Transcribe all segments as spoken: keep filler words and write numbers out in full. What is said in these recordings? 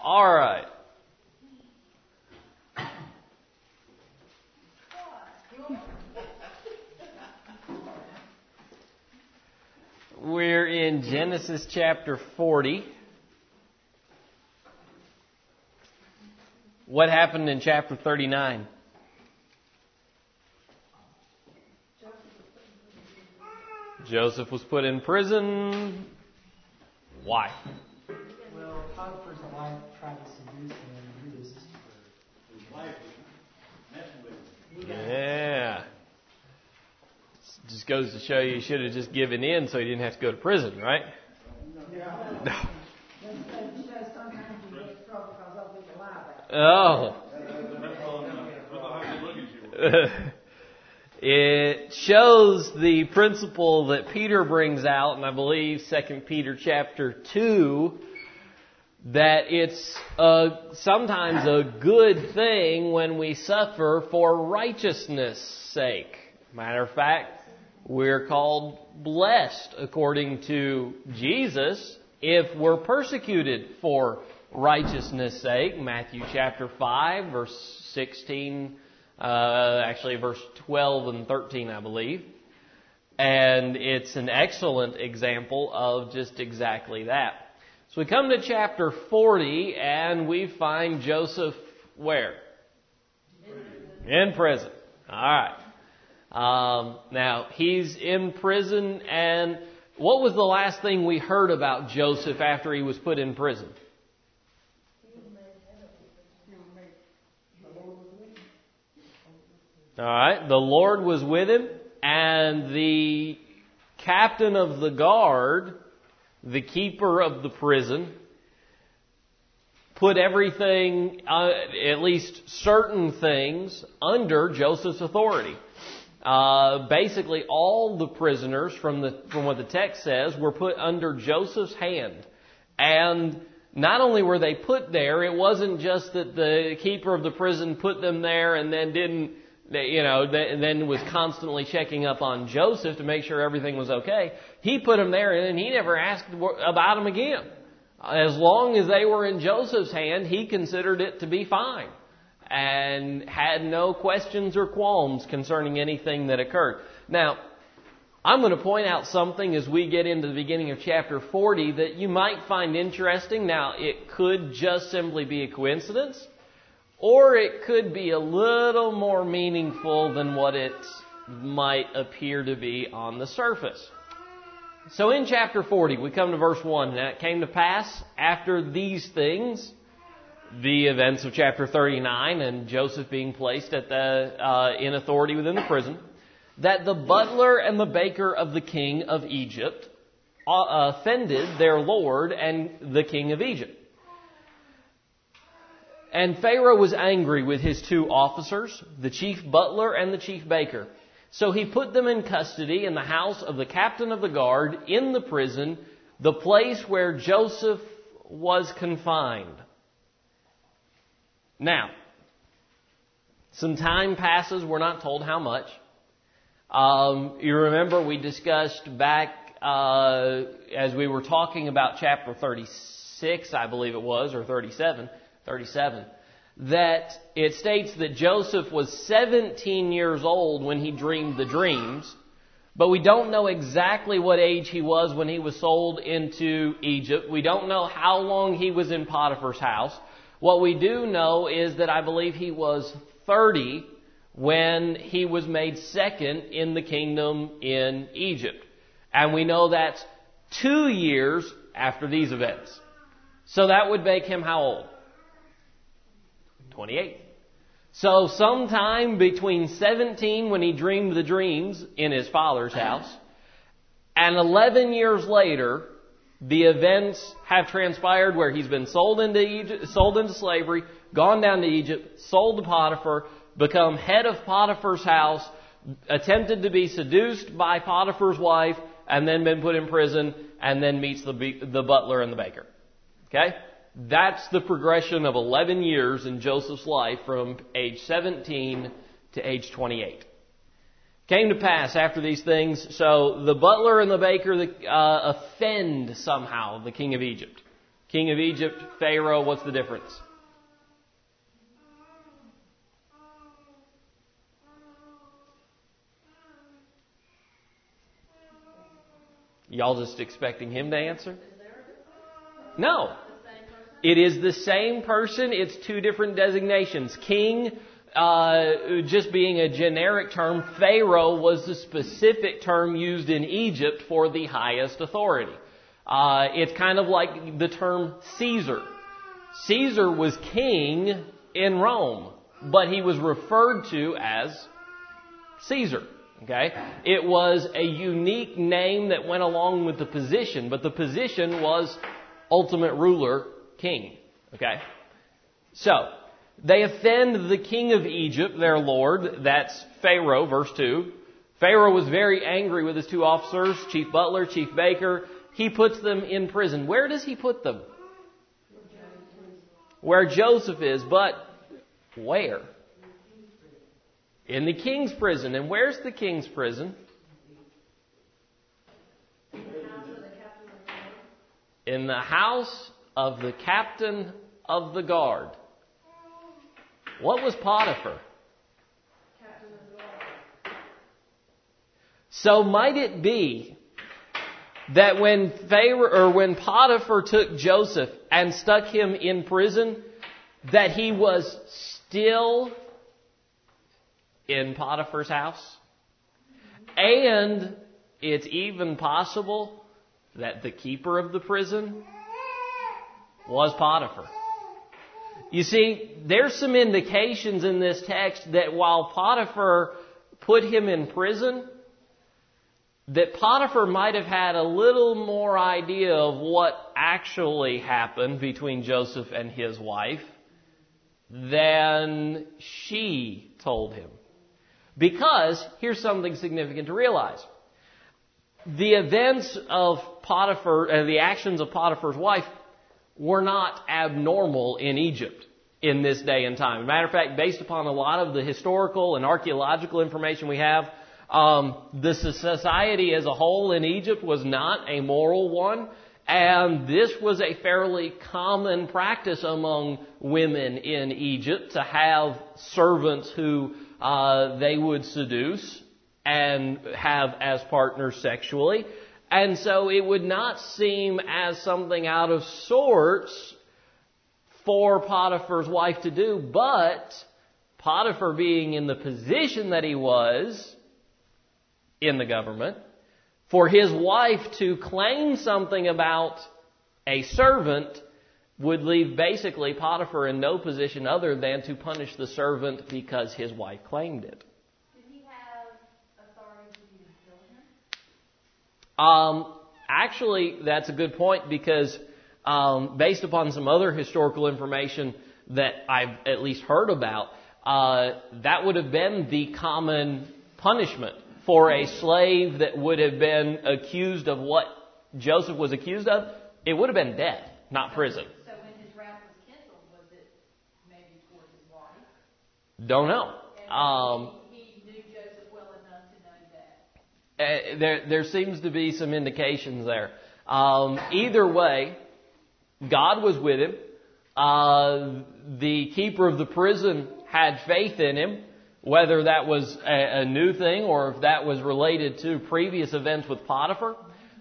All right. We're in Genesis chapter forty. What happened in chapter thirty-nine? Joseph was put in prison. Why? Well, Potiphar's wife tried to seduce him and he resisted her. His wife was messing with him. Yeah. Just goes to show you, he should have just given in so he didn't have to go to prison, right? Yeah. No. Oh. It shows the principle that Peter brings out, and I believe Second Peter chapter two, that it's a, sometimes a good thing when we suffer for righteousness' sake. Matter of fact, we're called blessed, according to Jesus, if we're persecuted for righteousness' sake. Matthew chapter five, verse sixteen, uh, actually verse twelve and thirteen, I believe. And it's an excellent example of just exactly that. So we come to chapter forty, and we find Joseph where? In prison. All right. Um, now, he's in prison, and what was the last thing we heard about Joseph after he was put in prison? All right, the Lord was with him, and the captain of the guard, the keeper of the prison, put everything, uh, at least certain things, under Joseph's authority. Uh, basically, all the prisoners, from the from what the text says, were put under Joseph's hand. And not only were they put there, it wasn't just that the keeper of the prison put them there and then didn't, you know, then was constantly checking up on Joseph to make sure everything was okay. He put them there, and he never asked about them again. As long as they were in Joseph's hand, he considered it to be fine, and had no questions or qualms concerning anything that occurred. Now, I'm going to point out something as we get into the beginning of chapter forty that you might find interesting. Now, it could just simply be a coincidence, or it could be a little more meaningful than what it might appear to be on the surface. So in chapter forty, we come to verse one. Now it came to pass after these things, the events of chapter thirty-nine and Joseph being placed at the uh, in authority within the prison, that the butler and the baker of the king of Egypt uh, offended their lord and the king of Egypt. And Pharaoh was angry with his two officers, the chief butler and the chief baker. So he put them in custody in the house of the captain of the guard in the prison, the place where Joseph was confined. Now, some time passes. We're not told how much. Um, you remember we discussed back uh, as we were talking about chapter thirty-six, I believe it was, or thirty-seven, thirty-seven, that it states that Joseph was seventeen years old when he dreamed the dreams, but we don't know exactly what age he was when he was sold into Egypt. We don't know how long he was in Potiphar's house. What we do know is that I believe he was thirty when he was made second in the kingdom in Egypt. And we know that's two years after these events. So that would make him how old? twenty-eight. So sometime between seventeen when he dreamed the dreams in his father's house, and eleven years later, the events have transpired where he's been sold into Egypt, sold into slavery, gone down to Egypt, sold to Potiphar, become head of Potiphar's house, attempted to be seduced by Potiphar's wife, and then been put in prison, and then meets the, the butler and the baker. Okay? That's the progression of eleven years in Joseph's life from age seventeen to age twenty-eight. Came to pass after these things, so the butler and the baker uh, offend somehow the king of Egypt. King of Egypt, Pharaoh, what's the difference? Y'all just expecting him to answer? No. It is the same person. It's two different designations. King, uh, just being a generic term. Pharaoh was the specific term used in Egypt for the highest authority. Uh, it's kind of like the term Caesar. Caesar was king in Rome, but he was referred to as Caesar. Okay? It was a unique name that went along with the position, but the position was ultimate ruler, king. Okay? So, they offend the king of Egypt, their lord. That's Pharaoh, verse two. Pharaoh was very angry with his two officers, chief butler, chief baker. He puts them in prison. Where does he put them? Where Joseph is, but where? In the king's prison. And where's the king's prison? In the house of the captain of the guard. What was Potiphar? So might it be that when Pharaoh or when Potiphar took Joseph and stuck him in prison, that he was still in Potiphar's house? And it's even possible that the keeper of the prison was Potiphar. You see, there's some indications in this text that while Potiphar put him in prison, that Potiphar might have had a little more idea of what actually happened between Joseph and his wife than she told him. Because, here's something significant to realize. The events of Potiphar, uh, the actions of Potiphar's wife were not abnormal in Egypt in this day and time. As a matter of fact, based upon a lot of the historical and archaeological information we have, um, the society as a whole in Egypt was not a moral one. And this was a fairly common practice among women in Egypt to have servants who uh, they would seduce and have as partners sexually. And so it would not seem as something out of sorts for Potiphar's wife to do, but Potiphar being in the position that he was in the government, for his wife to claim something about a servant would leave basically Potiphar in no position other than to punish the servant because his wife claimed it. Did he have authority to even kill him? Um, actually, that's a good point because um, based upon some other historical information that I've at least heard about, uh, that would have been the common punishment for a slave that would have been accused of what Joseph was accused of. It would have been death, not prison. So when his wrath was kindled, was it maybe towards his wife? Don't know. And Um, he, he knew Joseph well enough to know that. Uh, there, there seems to be some indications there. Um, either way, God was with him. Uh, the keeper of the prison had faith in him, whether that was a, a new thing or if that was related to previous events with Potiphar.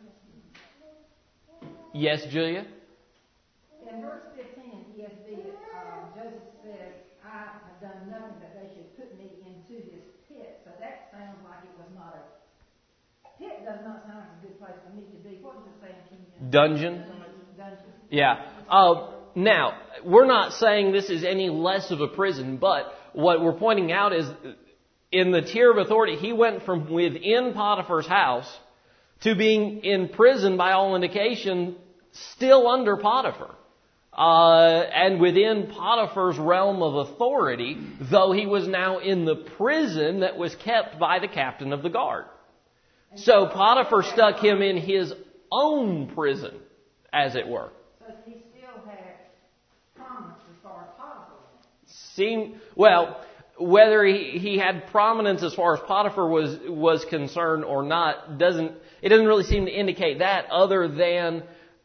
Yes, Julia? In verse fifteen in E S V, uh, Joseph says, I have done nothing that they should put me into this pit. So that sounds like it was not a pit. Does not sound like a good place for me to be. What does it say in King James? Dungeon. Dungeon. Yeah. Uh, now, we're not saying this is any less of a prison, but what we're pointing out is in the tier of authority, he went from within Potiphar's house to being in prison, by all indication, still under Potiphar. Uh, and within Potiphar's realm of authority, though he was now in the prison that was kept by the captain of the guard. So Potiphar stuck him in his own prison, as it were. So he still had prominence as far as Potiphar went. Seem, well, whether he, he had prominence as far as Potiphar was, was concerned or not, doesn't, it doesn't really seem to indicate that, other than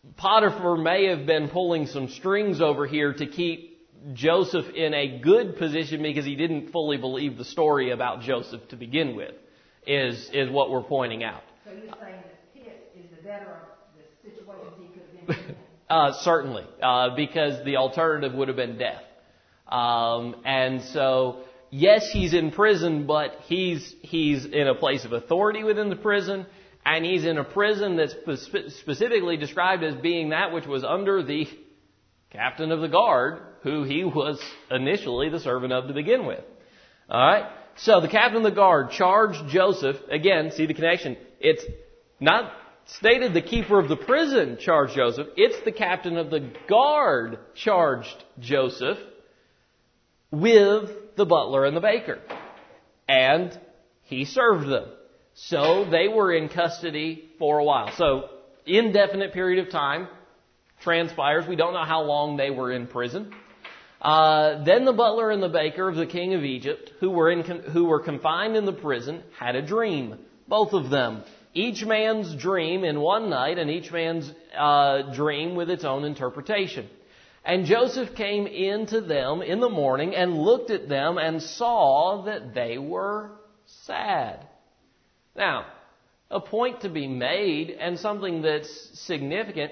Potiphar may have been pulling some strings over here to keep Joseph in a good position because he didn't fully believe the story about Joseph to begin with, is, is what we're pointing out. So you're saying the pit is the better of the situations he could have been in? uh, certainly, uh, because the alternative would have been death. Um, and so, yes, he's in prison, but he's he's in a place of authority within the prison, and he's in a prison that's spe- specifically described as being that which was under the captain of the guard, who he was initially the servant of to begin with. All right? So the captain of the guard charged Joseph. Again, see the connection. It's not stated the keeper of the prison charged Joseph. It's the captain of the guard charged Joseph with the butler and the baker. And he served them. So they were in custody for a while. So indefinite period of time transpires. We don't know how long they were in prison. Uh, then the butler and the baker of the king of Egypt, who were in, who were confined in the prison, had a dream. Both of them. Each man's dream in one night, and each man's uh, dream with its own interpretation. And Joseph came in to them in the morning and looked at them and saw that they were sad. Now, a point to be made, and something that's significant.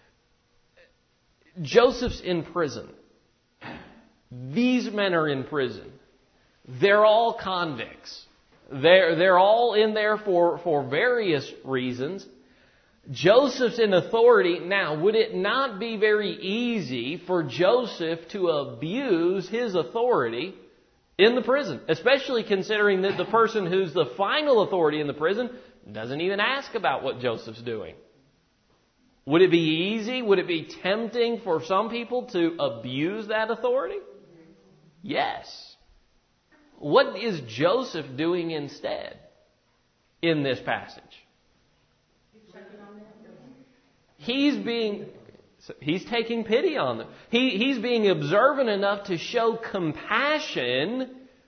Joseph's in prison. These men are in prison. They're all convicts. They're, they're all in there for, for various reasons. Joseph's in authority. Now, would it not be very easy for Joseph to abuse his authority in the prison? Especially considering that the person who's the final authority in the prison doesn't even ask about what Joseph's doing. Would it be easy? Would it be tempting for some people to abuse that authority? Yes. What is Joseph doing instead in this passage? He's being, he's taking pity on them. He, he's being observant enough to show compassion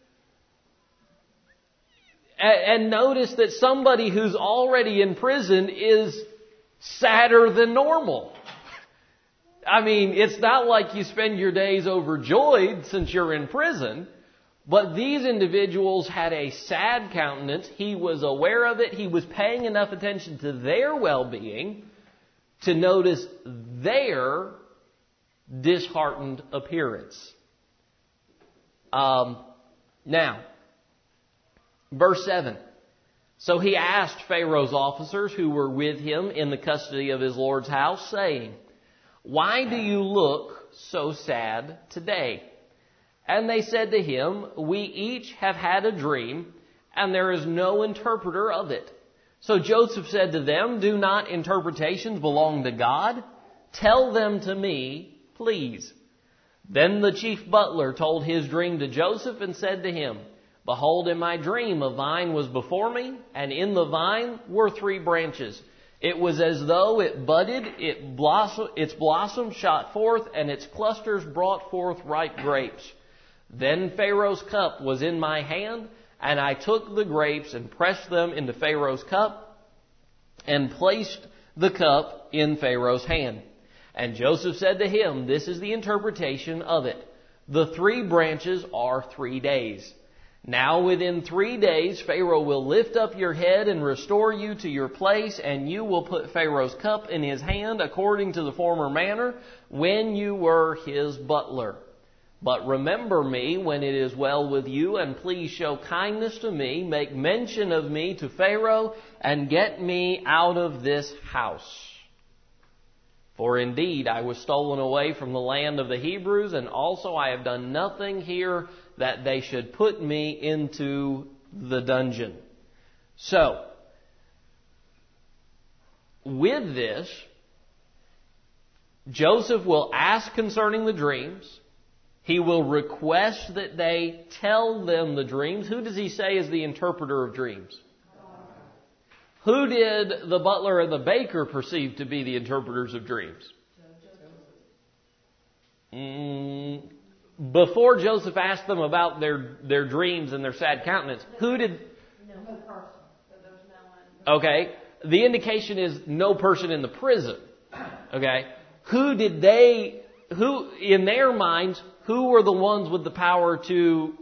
and, and notice that somebody who's already in prison is sadder than normal. I mean, it's not like you spend your days overjoyed since you're in prison. But these individuals had a sad countenance. He was aware of it. He was paying enough attention to their well-being to notice their disheartened appearance. Um, now, verse seven. So he asked Pharaoh's officers who were with him in the custody of his Lord's house, saying, "Why do you look so sad today?" And they said to him, "We each have had a dream, and there is no interpreter of it." So Joseph said to them, "Do not interpretations belong to God? Tell them to me, please." Then the chief butler told his dream to Joseph and said to him, "Behold, in my dream a vine was before me, and in the vine were three branches. It was as though it budded, it blossom, its blossoms shot forth, and its clusters brought forth ripe grapes. Then Pharaoh's cup was in my hand, and I took the grapes and pressed them into Pharaoh's cup and placed the cup in Pharaoh's hand." And Joseph said to him, "This is the interpretation of it. The three branches are three days. Now within three days Pharaoh will lift up your head and restore you to your place, and you will put Pharaoh's cup in his hand according to the former manner when you were his butler. But remember me when it is well with you, and please show kindness to me, make mention of me to Pharaoh, and get me out of this house. For indeed I was stolen away from the land of the Hebrews, and also I have done nothing here that they should put me into the dungeon." So, with this, Joseph will ask concerning the dreams. He will request that they tell them the dreams. Who does he say is the interpreter of dreams? Who did the butler and the baker perceive to be the interpreters of dreams? Mm, before Joseph asked them about their, their dreams and their sad countenance, who did... No person. So there's no one. Okay. The indication is no person in the prison. Okay? Who did they, who, in their minds, who were the ones with the power to...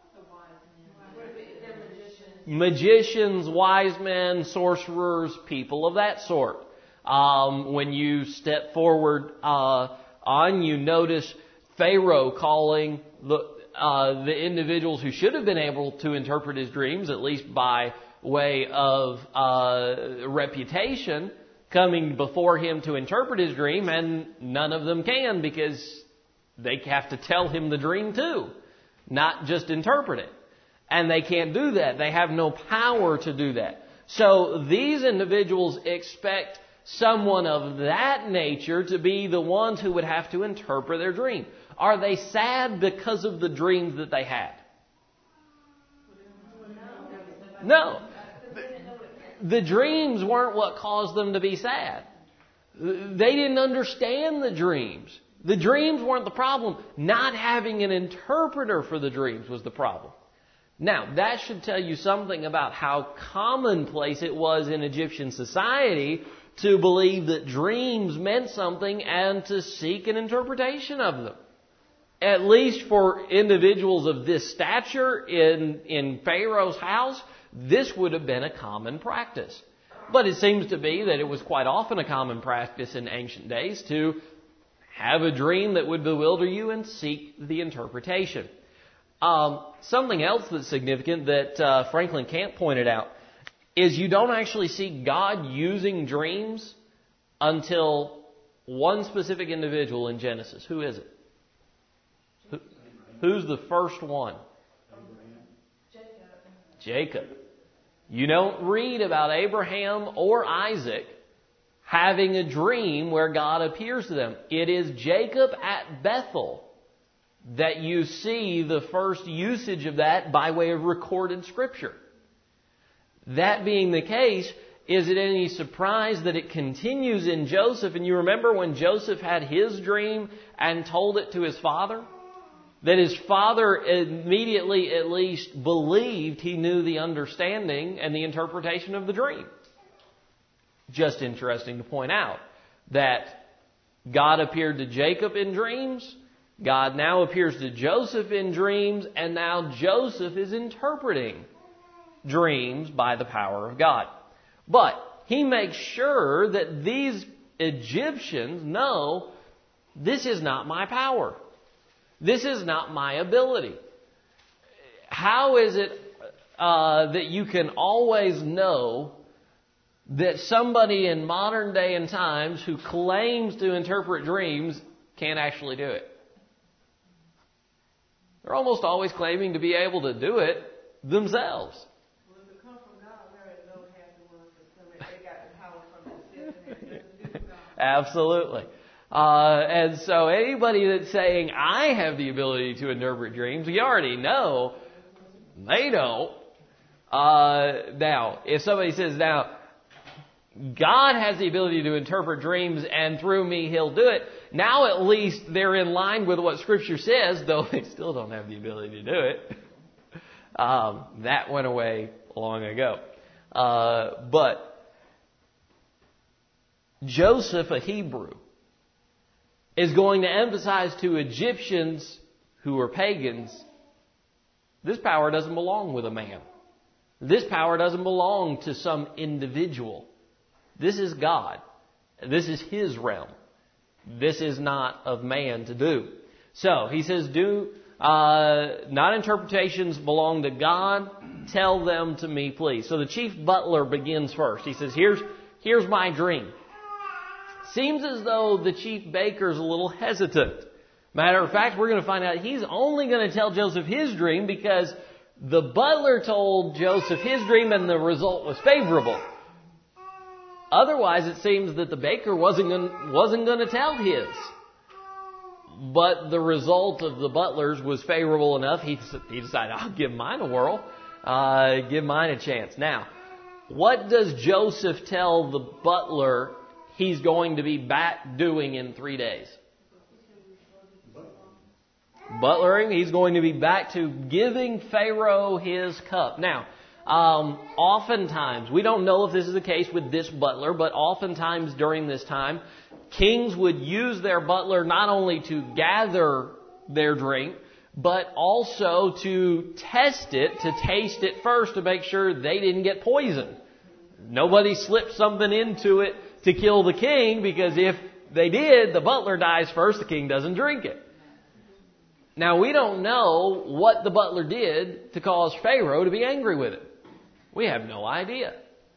Magicians, wise men, sorcerers, people of that sort. Um, when you step forward uh, on, you notice Pharaoh calling the uh, the individuals who should have been able to interpret his dreams, at least by way of uh, reputation, coming before him to interpret his dream, and none of them can because they have to tell him the dream too, not just interpret it. And they can't do that. They have no power to do that. So these individuals expect someone of that nature to be the ones who would have to interpret their dream. Are they sad because of the dreams that they had? No. The dreams weren't what caused them to be sad. They didn't understand the dreams. The dreams weren't the problem. Not having an interpreter for the dreams was the problem. Now, that should tell you something about how commonplace it was in Egyptian society to believe that dreams meant something and to seek an interpretation of them. At least for individuals of this stature in, in Pharaoh's house, this would have been a common practice. But it seems to be that it was quite often a common practice in ancient days to have a dream that would bewilder you and seek the interpretation. Um, something else that's significant that uh, Franklin Camp pointed out is you don't actually see God using dreams until one specific individual in Genesis. Who is it? Who, who's the first one? Jacob. Jacob. You don't read about Abraham or Isaac having a dream where God appears to them. It is Jacob at Bethel that you see the first usage of that by way of recorded Scripture. That being the case, is it any surprise that it continues in Joseph? And you remember when Joseph had his dream and told it to his father? That his father immediately at least believed he knew the understanding and the interpretation of the dream. Just interesting to point out that God appeared to Jacob in dreams. God now appears to Joseph in dreams, and now Joseph is interpreting dreams by the power of God. But he makes sure that these Egyptians know this is not my power. This is not my ability. How is it uh, that you can always know that somebody in modern day and times who claims to interpret dreams can't actually do it? They're almost always claiming to be able to do it themselves. Well, if it comes from God, we already know half the world because they got the power from themselves. Absolutely. Uh, and so anybody that's saying, I have the ability to interpret dreams, you already know they don't. Uh, now, if somebody says, now, God has the ability to interpret dreams and through me He'll do it, now at least they're in line with what Scripture says, though they still don't have the ability to do it. Um, that went away long ago. Uh, but Joseph, a Hebrew, is going to emphasize to Egyptians who are pagans, this power doesn't belong with a man. This power doesn't belong to some individual. This is God. This is His realm. This is not of man to do. So, he says, do, uh, not interpretations belong to God. Tell them to me, please. So the chief butler begins first. He says, here's, here's my dream. Seems as though the chief baker's a little hesitant. Matter of fact, we're going to find out he's only going to tell Joseph his dream because the butler told Joseph his dream and the result was favorable. Otherwise, it seems that the baker wasn't going, wasn't going to tell his. But the result of the butler's was favorable enough, he, he decided, I'll give mine a whirl, uh, give mine a chance. Now, what does Joseph tell the butler he's going to be back doing in three days? Butlering. He's going to be back to giving Pharaoh his cup. Now, um, oftentimes, we don't know if this is the case with this butler, but oftentimes during this time, kings would use their butler not only to gather their drink, but also to test it, to taste it first to make sure they didn't get poisoned. Nobody slipped something into it to kill the king, because if they did, the butler dies first, the king doesn't drink it. Now, we don't know what the butler did to cause Pharaoh to be angry with it. We have no idea.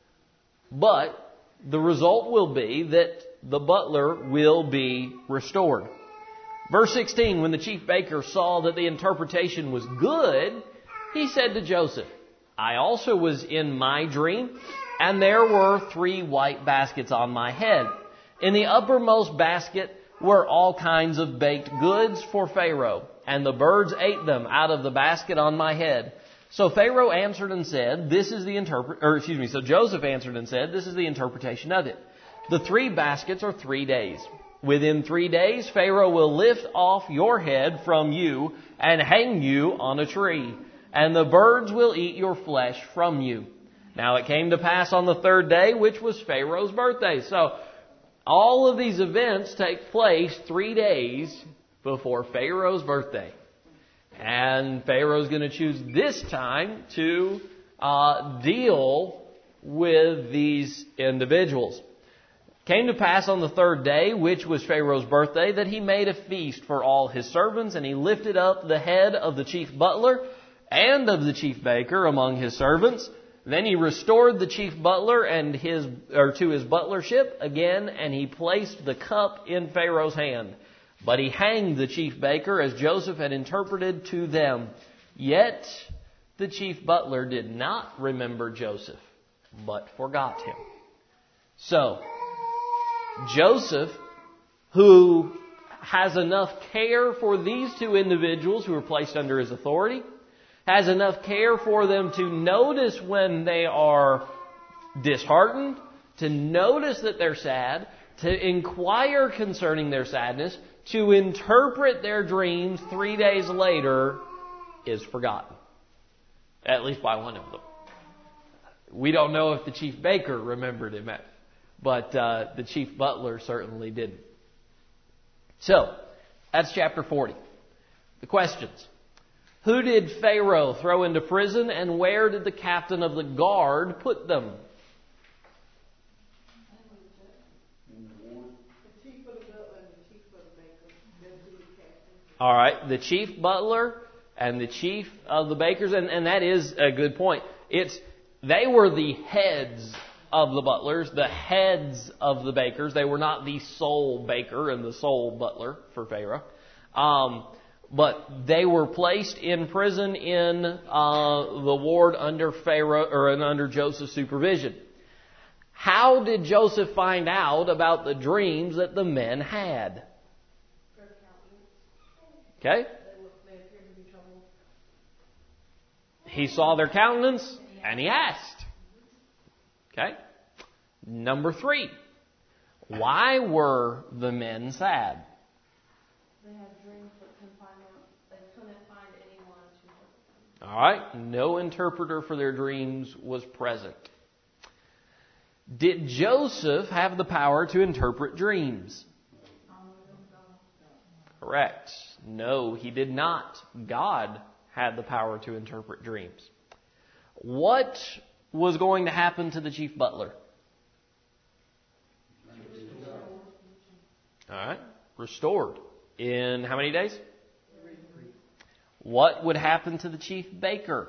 But the result will be that the butler will be restored. Verse sixteen, when the chief baker saw that the interpretation was good, he said to Joseph, I also was in my dream, and there were three white baskets on my head. In the uppermost basket were all kinds of baked goods for Pharaoh, and the birds ate them out of the basket on my head. So Pharaoh answered and said, this is the interpret, or excuse me, so Joseph answered and said, this is the interpretation of it. The three baskets are three days. Within three days, Pharaoh will lift off your head from you and hang you on a tree, and the birds will eat your flesh from you. Now it came to pass on the third day, which was Pharaoh's birthday. So all of these events take place three days before Pharaoh's birthday. And Pharaoh's going to choose this time to uh, deal with these individuals. Came to pass on the third day, which was Pharaoh's birthday, that he made a feast for all his servants, and he lifted up the head of the chief butler and of the chief baker among his servants. Then he restored the chief butler and his or to his butlership again, and he placed the cup in Pharaoh's hand. But he hanged the chief baker as Joseph had interpreted to them. Yet the chief butler did not remember Joseph, but forgot him. So Joseph, who has enough care for these two individuals who are placed under his authority, has enough care for them to notice when they are disheartened, to notice that they're sad, to inquire concerning their sadness, to interpret their dreams three days later, is forgotten. At least by one of them. We don't know if the chief baker remembered him, but uh, the chief butler certainly didn't. So, that's chapter forty. The questions. Who did Pharaoh throw into prison, and where did the captain of the guard put them? All right, the chief butler and the chief of the bakers, and, and that is a good point. It's they were the heads of the butlers, the heads of the bakers. They were not the sole baker and the sole butler for Pharaoh. Um, but they were placed in prison in uh, the ward under Pharaoh or under Joseph's supervision. How did Joseph find out about the dreams that the men had? Okay. He saw their countenance and he asked. Okay. Number three. Why were the men sad? They had dreams but couldn't find them. They couldn't find anyone to help them. All right. No interpreter for their dreams was present. Did Joseph have the power to interpret dreams? Correct. No, he did not. God had the power to interpret dreams. What was going to happen to the chief butler? All right. Restored. In how many days? What would happen to the chief baker?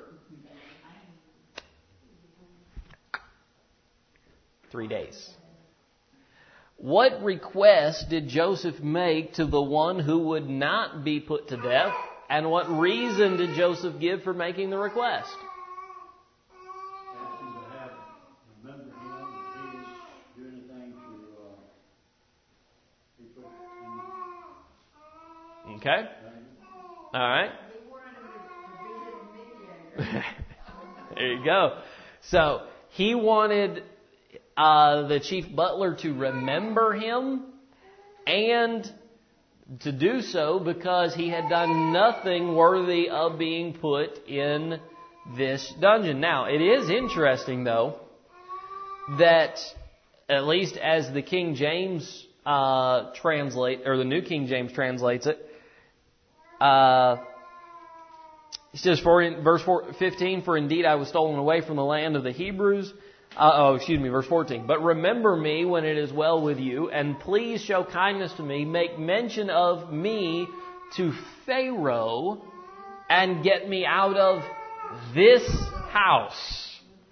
Three days. What request did Joseph make to the one who would not be put to death? And what reason did Joseph give for making the request? Ask him to have, remember him, if he's doing anything to uh, be put in. Okay. All right. There you go. So he wanted uh, the chief butler to remember him, and to do so because he had done nothing worthy of being put in this dungeon. Now, it is interesting, though, that at least as the King James uh, translate, or the New King James translates it. Uh, it says, for in, verse fifteen, for indeed I was stolen away from the land of the Hebrews. Uh, oh, excuse me, verse fourteen. But remember me when it is well with you, and please show kindness to me. Make mention of me to Pharaoh, and get me out of this house.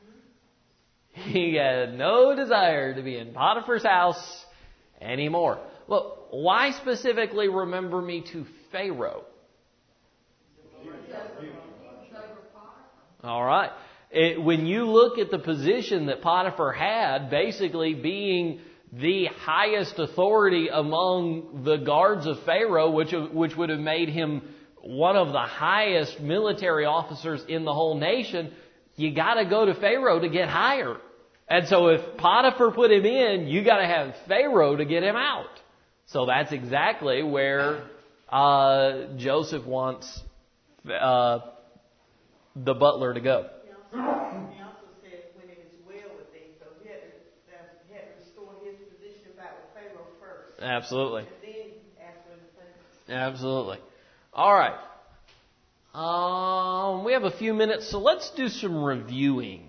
He had no desire to be in Potiphar's house anymore. Well, why specifically remember me to Pharaoh? All right. It, when you look at the position that Potiphar had, basically being the highest authority among the guards of Pharaoh, which which would have made him one of the highest military officers in the whole nation, you got to go to Pharaoh to get higher. And so if Potiphar put him in, you got to have Pharaoh to get him out. So that's exactly where uh, Joseph wants uh, the butler to go. He also said when it is well with thee, so he had to, uh, he had to restore his position back with Pharaoh first. Absolutely. And then ask for the thing. Absolutely. All right. Um, we have a few minutes, so let's do some reviewing.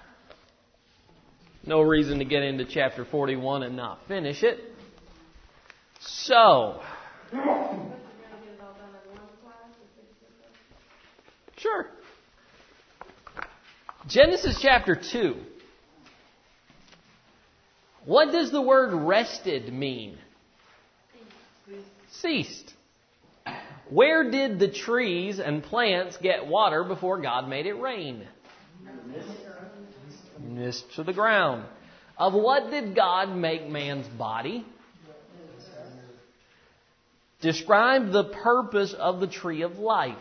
No reason to get into chapter forty-one and not finish it. So, sure. Genesis chapter two. What does the word rested mean? Ceased. Where did the trees and plants get water before God made it rain? Mist to the ground. Of what did God make man's body? Describe the purpose of the tree of life.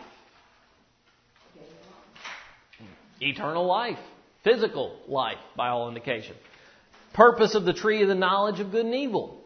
Eternal life. Physical life, by all indication. Purpose of the tree of the knowledge of good and evil.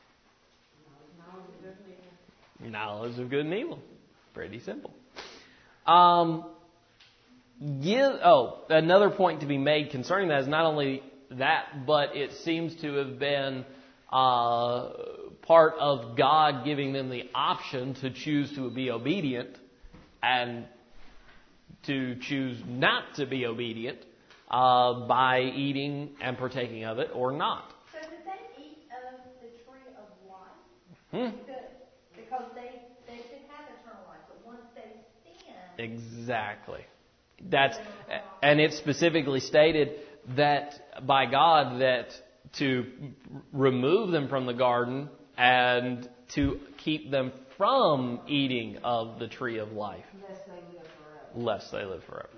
Knowledge of good and evil. Pretty simple. Um, give, oh, another point to be made concerning that is not only that, but it seems to have been uh, part of God giving them the option to choose to be obedient and to choose not to be obedient uh, by eating and partaking of it or not. So did they eat of the tree of life? Hmm? Because they, they should have eternal life, but once they sin... Exactly. That's, and it specifically stated that by God that to remove them from the garden and to keep them from eating of the tree of life. Lest they live forever. Lest they live forever.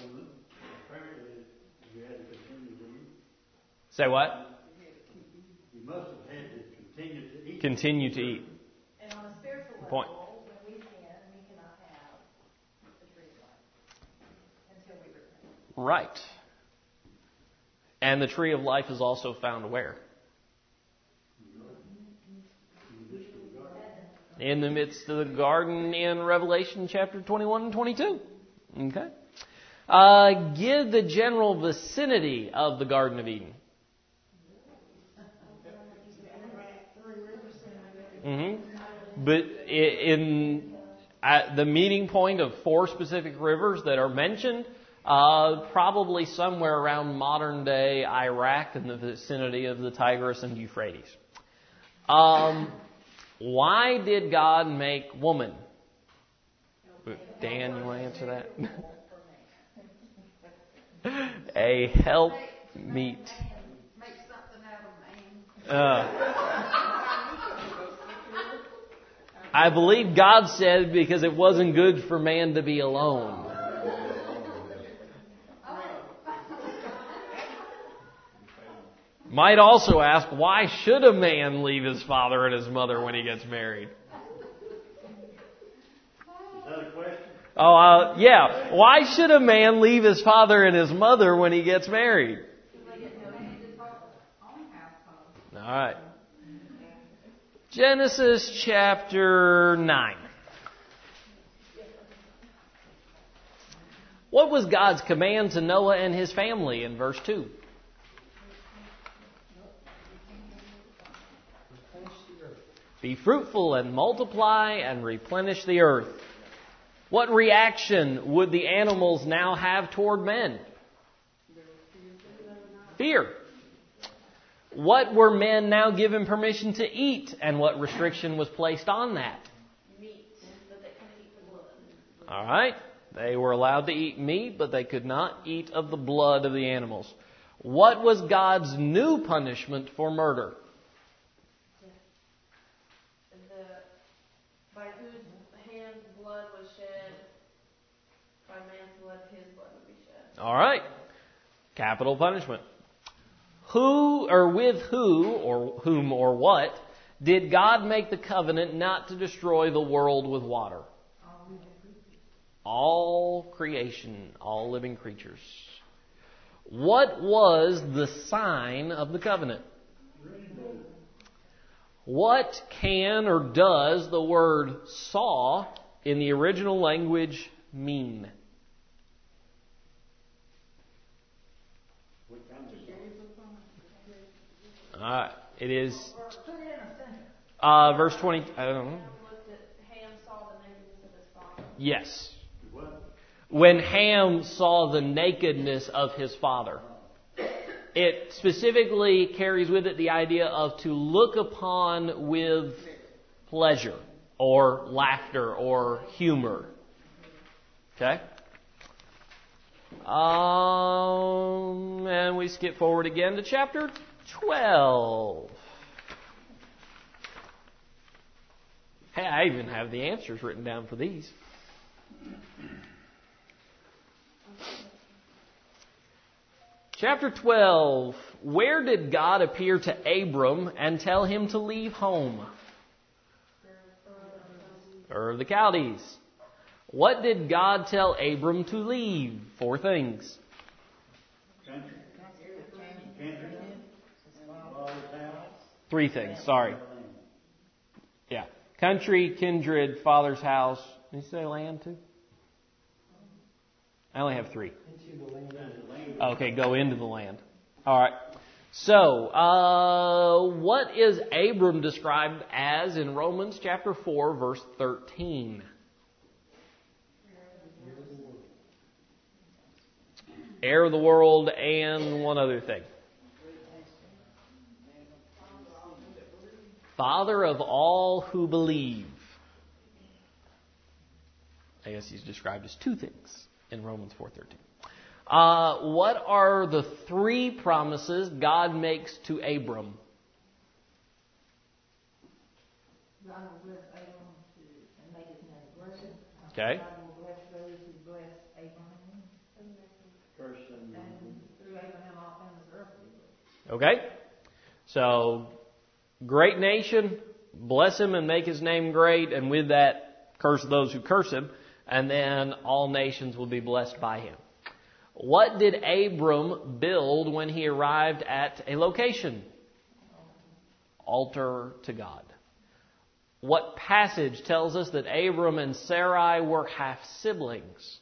Say what? You must have had to continue to eat. Continue to eat. And on a spiritual level, Point. when we sin, we cannot have the tree of life until we repent. Right. And the tree of life is also found where? In the midst of the garden in Revelation chapter twenty-one and twenty-two. Okay. Uh, give the general vicinity of the Garden of Eden. Mm-hmm. But in at the meeting point of four specific rivers that are mentioned, uh, probably somewhere around modern day Iraq in the vicinity of the Tigris and Euphrates. Um, why did God make woman? Dan, you want to answer that? A help meet. Make something out of man. Uh, I believe God said because it wasn't good for man to be alone. Might also ask, why should a man leave his father and his mother when he gets married? Is that a question? Oh, uh, yeah. Why should a man leave his father and his mother when he gets married? All right. Genesis chapter nine. What was God's command to Noah and his family in verse two? Be fruitful and multiply and replenish the earth. What reaction would the animals now have toward men? Fear. What were men now given permission to eat, and what restriction was placed on that? Meat, but they couldn't eat the blood. All right. They were allowed to eat meat, but they could not eat of the blood of the animals. What was God's new punishment for murder? The, by whose hand blood was shed, by man's blood his blood would be shed. All right. Capital punishment. Who or with who or whom or what did God make the covenant not to destroy the world with water? All creation, all living creatures. What was the sign of the covenant? What can or does the word saw in the original language mean? Uh, it is uh, verse twenty. I don't know. Ham saw the nakedness of his father. Yes. When Ham saw the nakedness of his father. It specifically carries with it the idea of to look upon with pleasure or laughter or humor. Okay? Um, and we skip forward again to chapter twelve. Hey, I even have the answers written down for these. Chapter twelve. Where did God appear to Abram and tell him to leave home? Ur of the Chaldees. What did God tell Abram to leave? Four things. Three things, sorry. Yeah. Country, kindred, father's house. Did you say land too? I only have three. Okay, go into the land. All right. So, uh, what is Abram described as in Romans chapter four, verse thirteen? Heir of the world and one other thing. Father of all who believe. I guess he's described as two things in Romans four thirteen. Uh, what are the three promises God makes to Abram? God will bless Abraham to, and make his name great. Okay. God will bless those who bless Abraham. And through Abraham all families of earth will be blessed. Okay. So, great nation, bless him and make his name great, and with that, curse those who curse him, and then all nations will be blessed by him. What did Abram build when he arrived at a location? Altar to God. What passage tells us that Abram and Sarai were half siblings?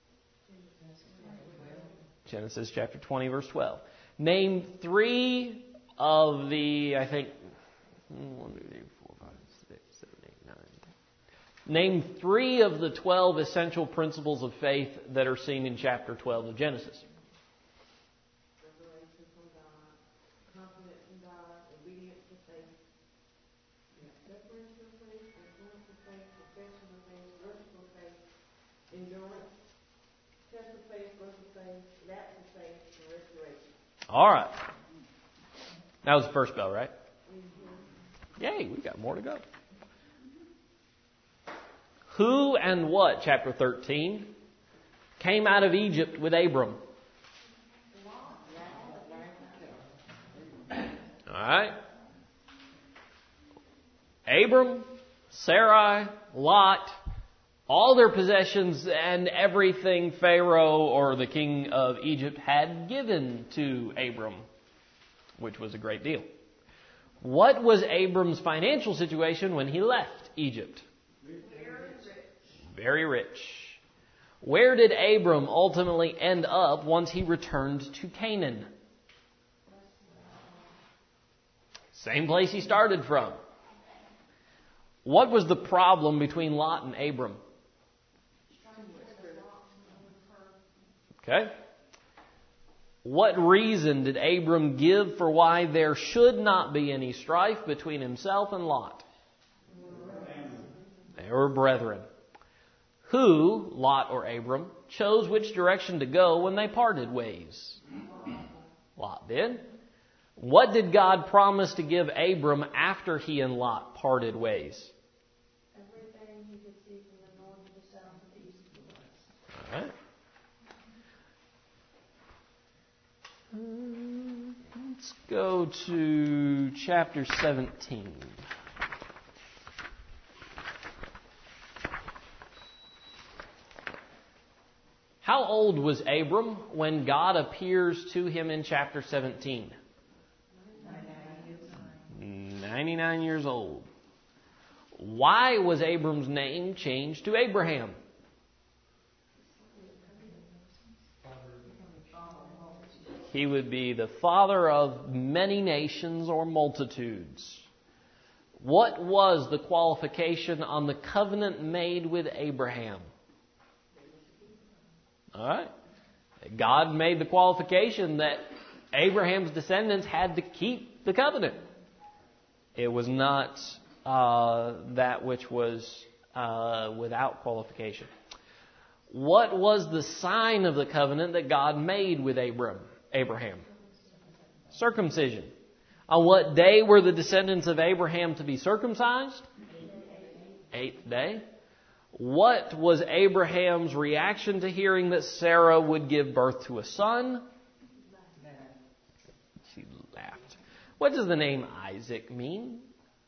Genesis chapter twenty, verse twelve. Name three of the, I think, one, two, three, four, five, six, seven, eight, nine. Name three of the twelve essential principles of faith that are seen in chapter twelve of Genesis. Revelation from God, confidence in God, obedience to faith, separation of faith, influence of faith, profession of faith, worship of faith, endurance, test of faith, work of faith, lapse of faith, and restoration. All right. That was the first bell, right? Mm-hmm. Yay, we've got more to go. Who and what, chapter thirteen, came out of Egypt with Abram? All right. Abram, Sarai, Lot, all their possessions and everything Pharaoh or the king of Egypt had given to Abram, which was a great deal. What was Abram's financial situation when he left Egypt? Very rich. Where did Abram ultimately end up once he returned to Canaan? Same place he started from. What was the problem between Lot and Abram? Okay. What reason did Abram give for why there should not be any strife between himself and Lot? They were brethren. Who, Lot or Abram, chose which direction to go when they parted ways? Lot did. What did God promise to give Abram after he and Lot parted ways? Everything he could see from the north to the south, to the east to the west. All right. Uh, let's go to chapter seventeen. How old was Abram when God appears to him in chapter seventeen? ninety-nine years old. Why was Abram's name changed to Abraham? He would be the father of many nations or multitudes. What was the qualification on the covenant made with Abraham? All right. God made the qualification that Abraham's descendants had to keep the covenant. It was not uh, that which was uh, without qualification. What was the sign of the covenant that God made with Abram, Abraham? Circumcision. On what day were the descendants of Abraham to be circumcised? Eighth day. What was Abraham's reaction to hearing that Sarah would give birth to a son? She laughed. What does the name Isaac mean?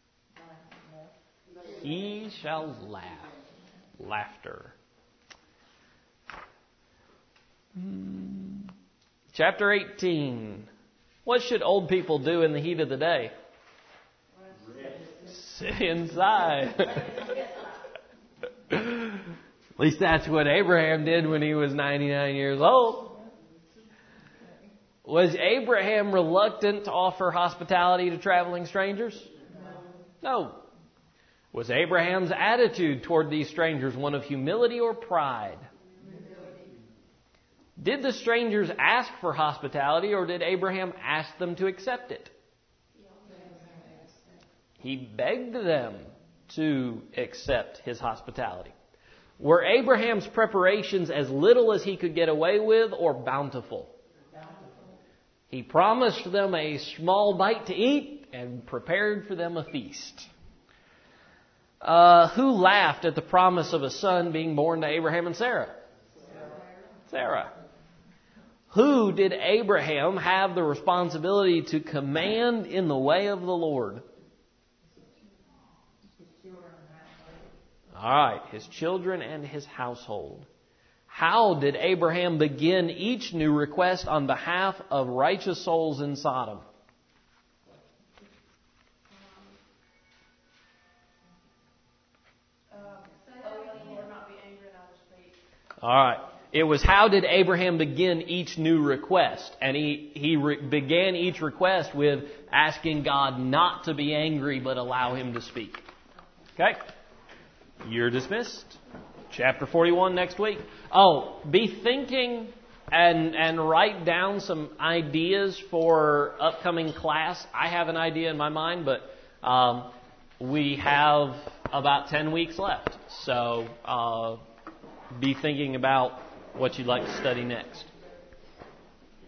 He shall laugh. Laughter. Hmm. Chapter eighteen. What should old people do in the heat of the day? Sit inside. At least that's what Abraham did when he was ninety-nine years old. Was Abraham reluctant to offer hospitality to traveling strangers? No. Was Abraham's attitude toward these strangers one of humility or pride? Did the strangers ask for hospitality, or did Abraham ask them to accept it? He begged them to accept his hospitality. Were Abraham's preparations as little as he could get away with, or bountiful? He promised them a small bite to eat and prepared for them a feast. Uh, who laughed at the promise of a son being born to Abraham and Sarah? Sarah. Who did Abraham have the responsibility to command in the way of the Lord? All right, his children and his household. How did Abraham begin each new request on behalf of righteous souls in Sodom? All right. It was how did Abraham begin each new request? And he, he re- began each request with asking God not to be angry but allow him to speak. Okay? You're dismissed. Chapter forty-one next week. Oh, be thinking and and write down some ideas for upcoming class. I have an idea in my mind, but um, we have about ten weeks left. So uh, be thinking about what you'd like to study next.